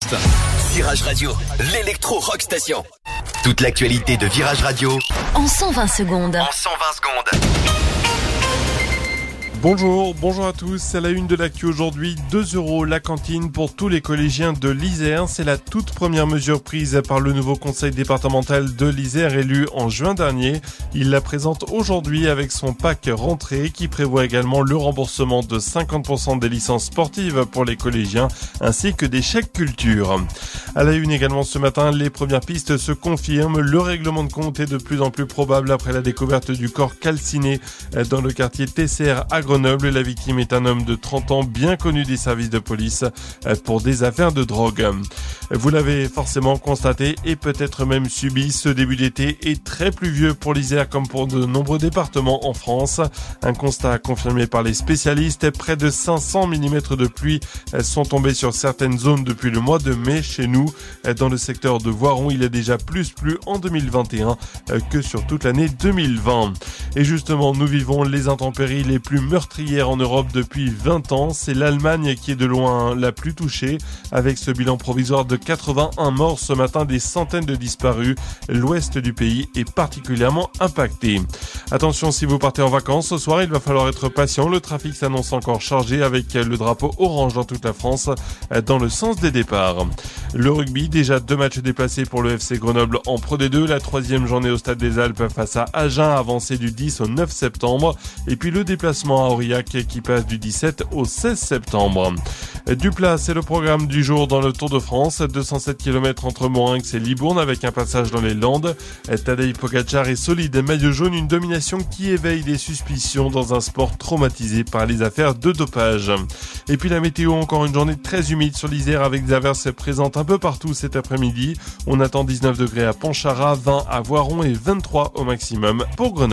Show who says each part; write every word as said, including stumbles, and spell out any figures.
Speaker 1: podcast.
Speaker 2: Virage Radio, l'électro-rock station. Toute l'actualité de Virage Radio
Speaker 3: en cent vingt secondes.
Speaker 2: En cent vingt secondes.
Speaker 4: Bonjour, bonjour à tous. C'est la une de l'actu aujourd'hui. deux euros la cantine pour tous les collégiens de l'Isère. C'est la toute première mesure prise par le nouveau conseil départemental de l'Isère élu en juin dernier. Il la présente aujourd'hui avec son pack rentrée qui prévoit également le remboursement de cinquante pour cent des licences sportives pour les collégiens ainsi que des chèques culture. À la une également ce matin, les premières pistes se confirment. Le règlement de compte est de plus en plus probable après la découverte du corps calciné dans le quartier T C R à Grenoble. La victime est un homme de trente ans bien connu des services de police pour des affaires de drogue. Vous l'avez forcément constaté et peut-être même subi, ce début d'été est très pluvieux pour l'Isère comme pour de nombreux départements en France. Un constat confirmé par les spécialistes, près de cinq cents millimètres de pluie sont tombés sur certaines zones depuis le mois de mai chez nous. Dans le secteur de Voiron, il a déjà plus plu en deux mille vingt et un que sur toute l'année deux mille vingt. Et justement, nous vivons les intempéries les plus meurtrières en Europe depuis vingt ans. C'est l'Allemagne qui est de loin la plus touchée, avec ce bilan provisoire de quatre-vingt-un morts ce matin, des centaines de disparus. L'ouest du pays est particulièrement impacté. Attention, si vous partez en vacances ce soir, il va falloir être patient. Le trafic s'annonce encore chargé avec le drapeau orange dans toute la France dans le sens des départs. Le rugby, déjà deux matchs déplacés pour le F C Grenoble en Pro D deux. La troisième journée au Stade des Alpes face à Agen, avancée du dix au neuf septembre. Et puis le déplacement à Aurillac qui passe du dix-sept au seize septembre. Duplat, c'est le programme du jour dans le Tour de France. deux cent sept kilomètres entre Morinx et Libourne avec un passage dans les Landes. Tadej Pogacar est solide, maillot jaune, une domination qui éveille des suspicions dans un sport traumatisé par les affaires de dopage. Et puis la météo, encore une journée très humide sur l'Isère avec des averses présentes un peu partout cet après-midi. On attend dix-neuf degrés à Pontcharrat, vingt à Voiron et vingt-trois au maximum pour Grenoble.